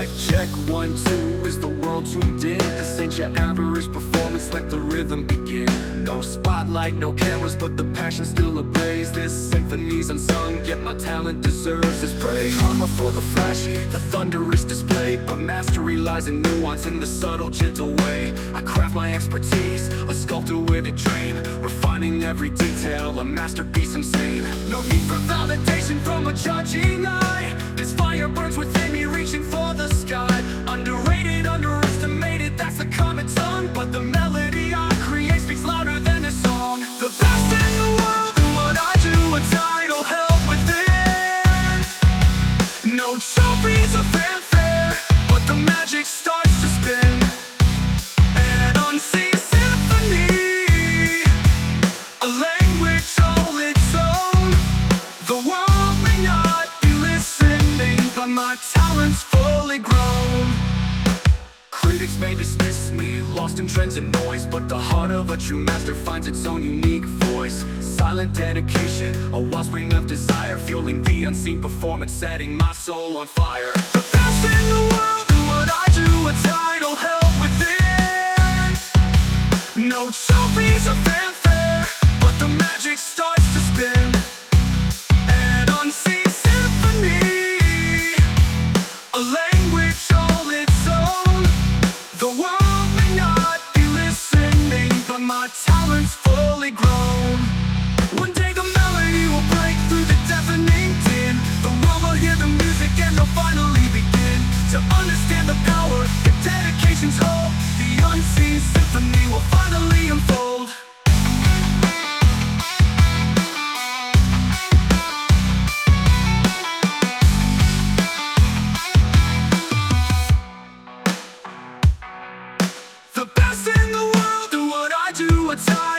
Mic check, 1, 2, is the world tuned in? This ain't your average performance, let the rhythm begin. No spotlight, no cameras, but the passion still ablaze. This symphony's unsung, yet my talent deserves its praise. Armor for the flashy, the thunderous display, but mastery lies in nuance in the subtle, gentle way. I craft my expertise, a sculptor with a dream, refining every detail, a masterpiece insane. No need for validation from a judging eye. This fire burns within me, reaching for the sky. Underrated, underestimated, that's the common tongue, but the melody I create speaks louder than a song. The best in the world, and what I do, a title held within. No trophies or fanfare, but the magic starts to spin. An unseen symphony, a language all its own. The world may not be listening, but my talent's fully grown. Critics may dismiss me, lost in trends and noise, but the heart of a true master finds its own unique voice. Silent dedication, a wellspring of desire, fueling the unseen performance, setting my soul on fire. The best in the world, and what I do, a title held within. No trophies or fanfare, but the magic starts to spin. An unseen symphony, a language all its own. The world may not be listening, but my talent's fully grown. One day the melody will break through the deafening din. The world will hear the music and they'll finally begin to understand the power that dedications hold. The unseen symphony will finally unfold. The best in the world, and what I do, a time